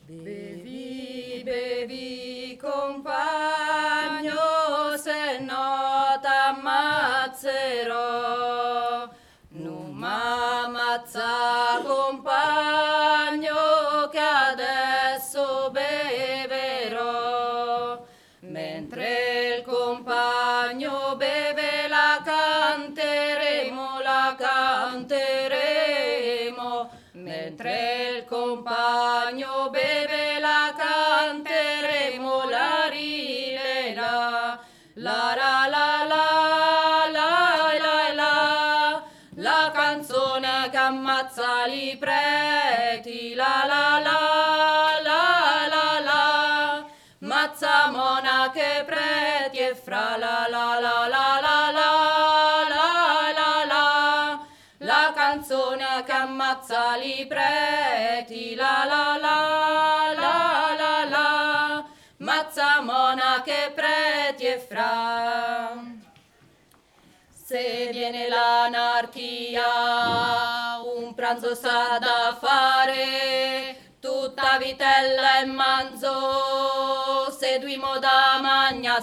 Bevi, bevi compagno, se no t'ammazzerò. Non m'ammazza compagno che adesso beverò. Mentre il compagno beve la canteremo, la canteremo. Mentre il compagno beve la canteremo, la rilela. La la la la la la la. La canzone che ammazza li preti, la la la la la la. Mazza monache preti e fra la la la la la la la la la. La canzone che ammazza li preti, la la la la la la. Mazza monache preti e fra. Se viene l'anarchia, un pranzo s'ha da fare, tutta vitella e manzo, seguimo da magna,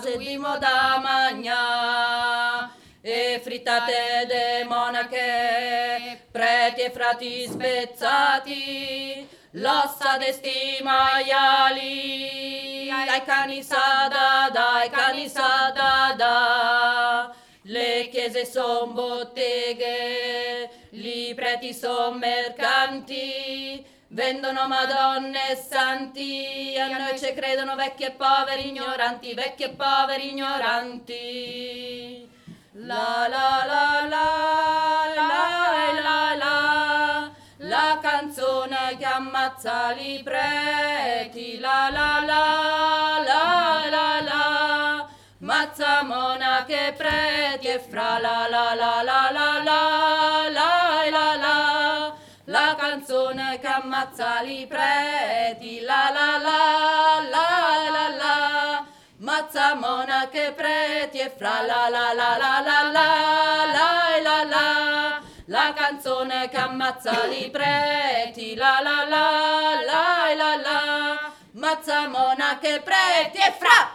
e frittate de monache, preti e frati spezzati, l'ossa d'esti maiali, ai cani sadada, ai cani sadada. Le chiese son botteghe, li preti son mercanti, vendono madonne e santi, a noi ci credono vecchi e poveri ignoranti, vecchi e poveri ignoranti. La la la la la la la, la canzone che ammazza li preti, la la la la la la. Mazza monache preti e fra la la la la la la la la la. La canzone che ammazza li preti, la la la la la la. Mazza monache preti e fra la la la la la la la la la. La canzone che ammazza li preti, la la la la la la. Mazza monache preti e fra